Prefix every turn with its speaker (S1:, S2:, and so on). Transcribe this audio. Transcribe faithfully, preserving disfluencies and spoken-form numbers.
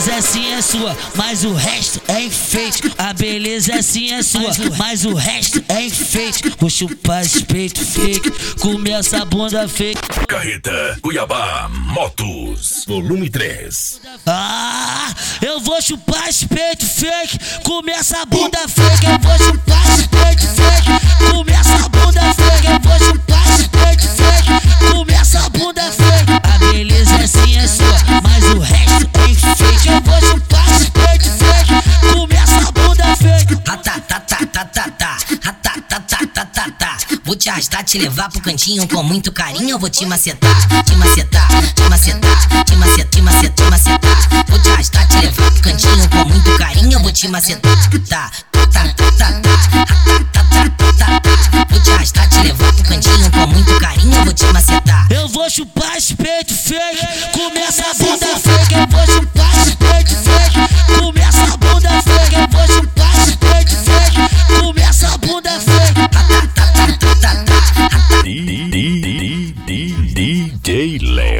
S1: beleza sim é sua, mas o resto é enfeite. A beleza sim é sua, mas o resto é enfeite. Vou chupar esse peito fake, comer essa bunda fake.
S2: Carreta Cuiabá Motos, volume três.
S1: Ah, eu vou chupar esse peito fake, comer essa bunda fake. Eu vou chupar esse peito fake, comer essa bunda fake. Eu vou chupar esse peito fake, comer essa bunda fake. A beleza sim é sua, mas o resto é enfeite. Eu vou chupar esse peito fake, comer essa bunda fake.
S3: Tá, tá, tá, tá, tá, tá, tá, tá, tá, tá, tá, tá. Vou te arrastar, te levar pro cantinho com muito carinho. Eu vou te macetar, te macetar, te macetar, te macetar, te macetar, te macetar. Vou te arrastar, te levar pro cantinho com muito carinho. Eu vou te macetar, tá, tá, tá, tá, tá, tá, tá, tá, tá. Vou te arrastar, te levar pro cantinho com muito carinho. Eu vou te macetar.
S1: Eu vou chupar esse peito fake, comer essa bunda fake. Eu vou chupar esse peito fake, comer essa bunda fake. Eu vou chupar esse peito fake, comer essa bunda fake.
S2: D J Léo.